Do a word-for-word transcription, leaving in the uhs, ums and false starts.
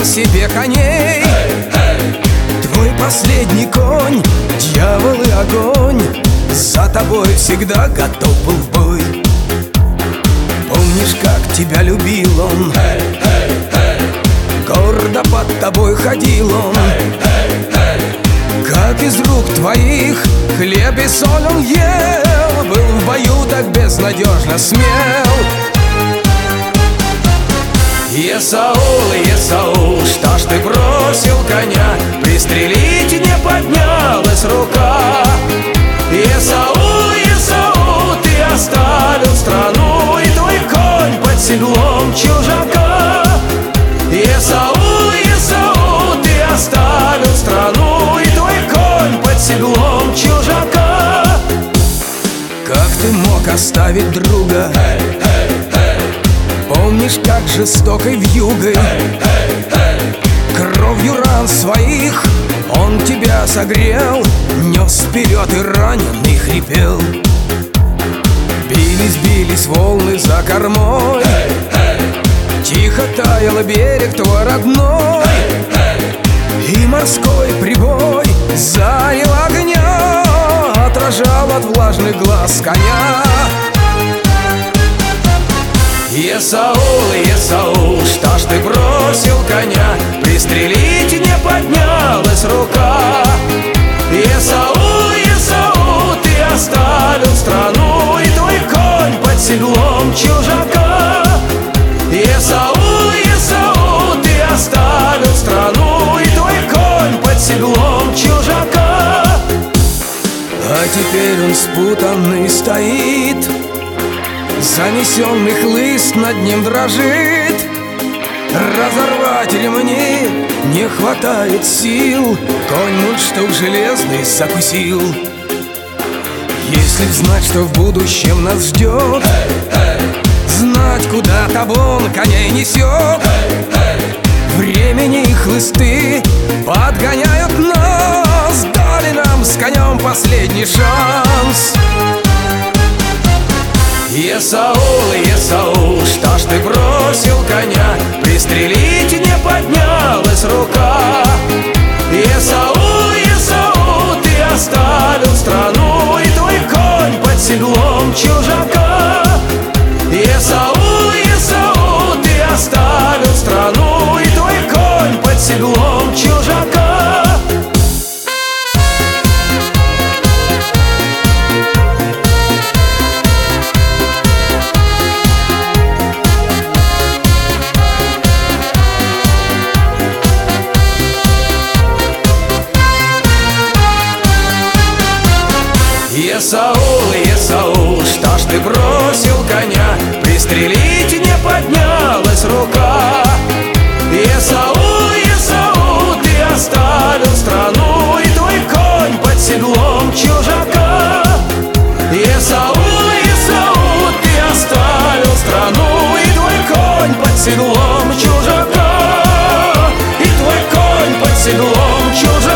набрал себе коней. Твой последний конь, дьявол и огонь, за тобой всегда готов был в бой. Помнишь, как тебя любил он? Гордо под тобой ходил он. Как из рук твоих хлеб и соль он ел, был в бою так безнадежно смел. Есаул, Есаул, что ж ты бросил коня? Пристрелить не поднялась рука. Есаул, Есаул, ты оставил страну, и твой конь под седлом чужака. Есаул, Есаул, ты оставил страну, и твой конь под седлом чужака. Как ты мог оставить друга? Помнишь, как жестокой вьюгой, кровью ран своих он тебя согрел, нес вперед и раненый хрипел. Бились, бились волны за кормой, тихо таял берег твой родной, и морской прибой залил огня, отражал от влажных глаз коня. Есаул, Есаул, что ж ты бросил коня? Пристрелить не поднялась рука. Есаул, Есаул, ты оставил страну, и твой конь под седлом чужака. Есаул, Есаул, ты оставил страну, и твой конь под седлом чужака. А теперь он спутанный стоит, занесенный хлыст над ним дрожит. Разорвать ремни не хватает сил, конь мундштук железный закусил. Если б знать, что в будущем нас ждет, знать, куда табун коней несет, времени и хлысты подгоняют нас, дали нам с конем последний шанс. Есаул, Есаул, что ж ты бросил коня? Пристрелить не поднялась рука. Есаул, Есаул, ты оставил страну, и твой конь под седлом чужака. Есаул, Есаул, ты оставил страну, и твой конь под седлом чужака. Есаул, Есаул, что ж ты бросил коня? Пристрелить не поднялась рука. Есаул, Есаул, ты оставил страну, и твой конь под седлом чужака. Есаул, Есаул, ты оставил страну, и твой конь под седлом чужака. И твой конь под седлом чужака.